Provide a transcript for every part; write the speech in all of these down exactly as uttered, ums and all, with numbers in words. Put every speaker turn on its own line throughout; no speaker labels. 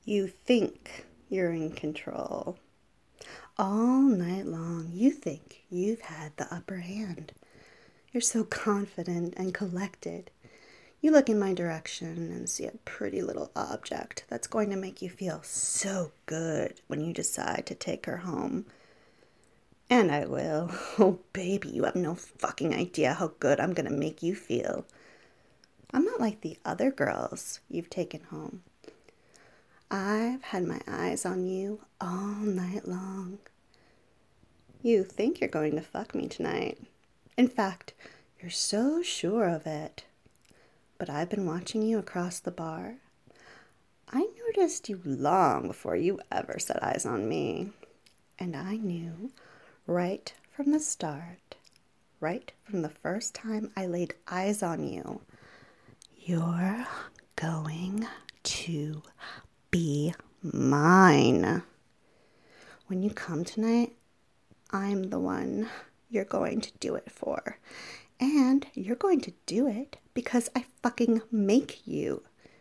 You think you're in control. All night long, you think you've had the upper hand. You're so confident and collected. You look in my direction and see a pretty little object that's going to make you feel so good when you decide to take her home. And I will. Oh, baby, you have no fucking idea how good I'm going to make you feel. I'm not like the other girls you've taken home. I've had my eyes on you all night long. You think you're going to fuck me tonight. In fact, you're so sure of it. But I've been watching you across the bar. I noticed you long before you ever set eyes on me. And I knew right from the start, right from the first time I laid eyes on you, you're going to be mine. When you come tonight, I'm the one you're going to do it for. And you're going to do it because I fucking make you.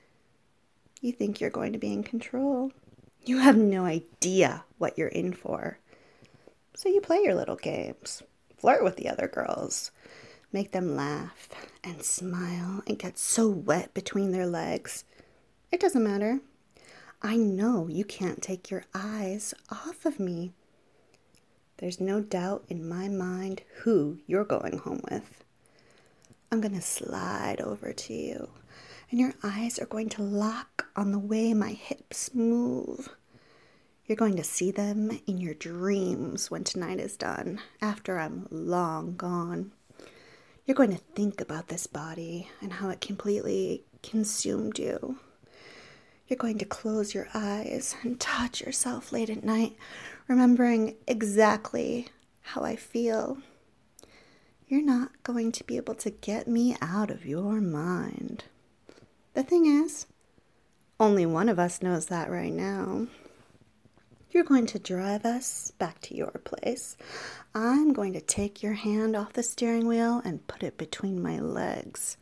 You think you're going to be in control. You have no idea what you're in for. So you play your little games. Flirt with the other girls. Make them laugh and smile and get so wet between their legs. It doesn't matter. I know you can't take your eyes off of me. There's no doubt in my mind who you're going home with. I'm going to slide over to you, and your eyes are going to lock on the way my hips move. You're going to see them in your dreams when tonight is done, after I'm long gone. You're going to think about this body and how it completely consumed you. You're going to close your eyes and touch yourself late at night, remembering exactly how I feel. You're not going to be able to get me out of your mind. The thing is, only one of us knows that right now. You're going to drive us back to your place. I'm going to take your hand off the steering wheel and put it between my legs.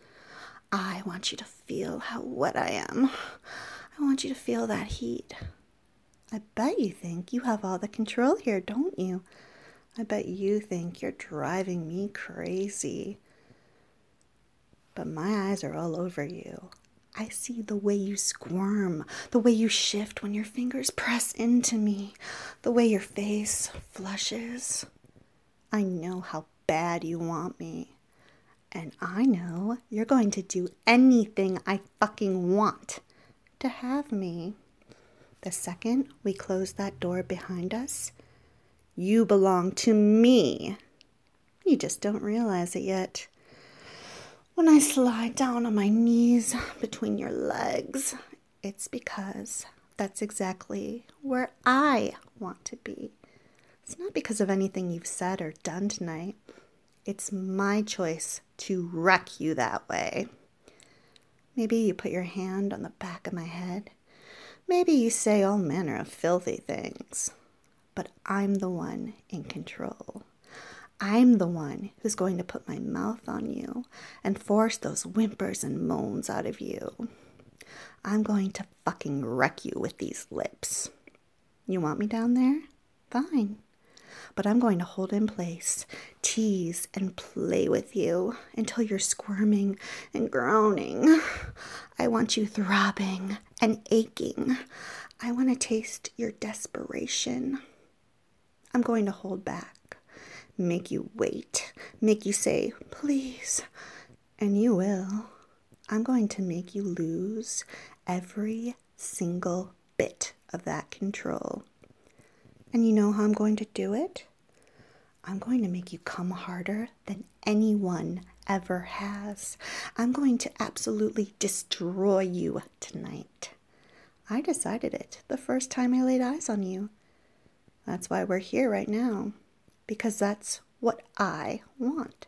I want you to feel how wet I am. I want you to feel that heat. I bet you think you have all the control here, don't you? I bet you think you're driving me crazy. But my eyes are all over you. I see the way you squirm, the way you shift when your fingers press into me, the way your face flushes. I know how bad you want me. And I know you're going to do anything I fucking want to have me. The second we close that door behind us, you belong to me. You just don't realize it yet. When I slide down on my knees between your legs, it's because that's exactly where I want to be. It's not because of anything you've said or done tonight. It's my choice to wreck you that way. Maybe you put your hand on the back of my head. Maybe you say all manner of filthy things. But I'm the one in control. I'm the one who's going to put my mouth on you and force those whimpers and moans out of you. I'm going to fucking wreck you with these lips. You want me down there? Fine. But I'm going to hold in place, tease and play with you until you're squirming and groaning. I want you throbbing and aching. I want to taste your desperation. I'm going to hold back, make you wait, make you say, please, and you will. I'm going to make you lose every single bit of that control. And you know how I'm going to do it? I'm going to make you come harder than anyone ever has. I'm going to absolutely destroy you tonight. I decided it the first time I laid eyes on you. That's why we're here right now, because that's what I want.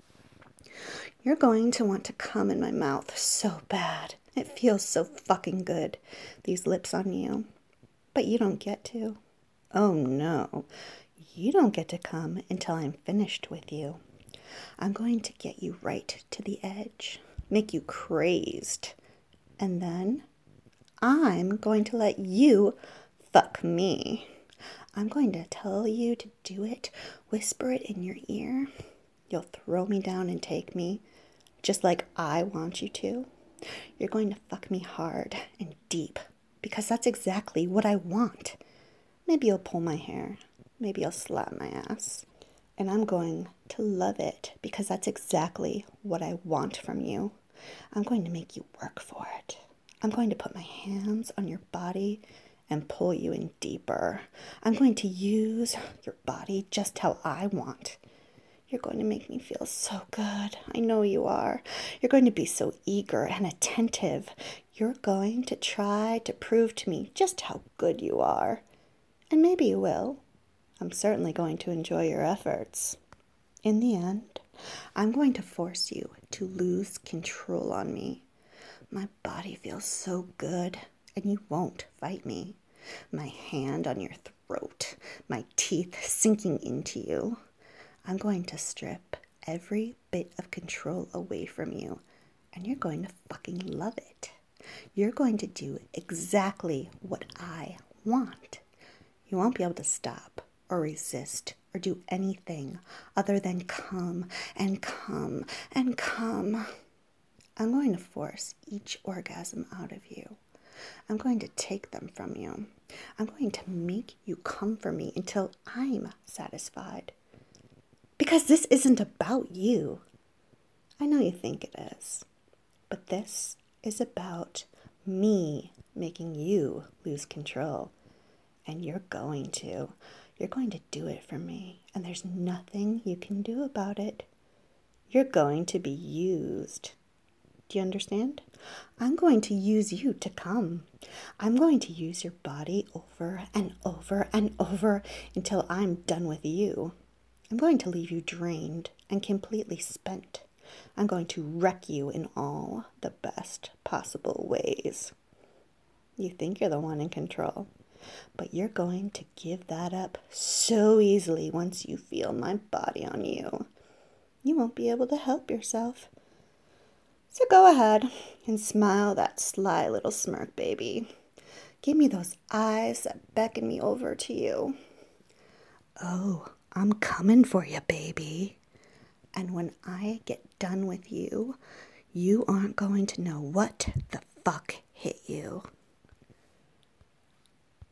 You're going to want to come in my mouth so bad. It feels so fucking good, these lips on you. But you don't get to. Oh no, you don't get to come until I'm finished with you. I'm going to get you right to the edge, make you crazed, and then I'm going to let you fuck me. I'm going to tell you to do it, whisper it in your ear. You'll throw me down and take me, just like I want you to. You're going to fuck me hard and deep, because that's exactly what I want. Maybe you'll pull my hair. Maybe you'll slap my ass. And I'm going to love it, because that's exactly what I want from you. I'm going to make you work for it. I'm going to put my hands on your body and pull you in deeper. I'm going to use your body just how I want. You're going to make me feel so good. I know you are. You're going to be so eager and attentive. You're going to try to prove to me just how good you are. And maybe you will. I'm certainly going to enjoy your efforts. In the end, I'm going to force you to lose control on me. My body feels so good, and you won't fight me. My hand on your throat, my teeth sinking into you. I'm going to strip every bit of control away from you, and you're going to fucking love it. You're going to do exactly what I want. You won't be able to stop or resist or do anything other than come and come and come. I'm going to force each orgasm out of you. I'm going to take them from you. I'm going to make you come for me until I'm satisfied. Because this isn't about you. I know you think it is. But this is about me making you lose control. And you're going to. You're going to do it for me. And there's nothing you can do about it. You're going to be used. Do you understand? I'm going to use you to come. I'm going to use your body over and over and over until I'm done with you. I'm going to leave you drained and completely spent. I'm going to wreck you in all the best possible ways. You think you're the one in control, but you're going to give that up so easily once you feel my body on you. You won't be able to help yourself. So go ahead and smile that sly little smirk, baby. Give me those eyes that beckon me over to you. Oh, I'm coming for you, baby. And when I get done with you, you aren't going to know what the fuck hit you.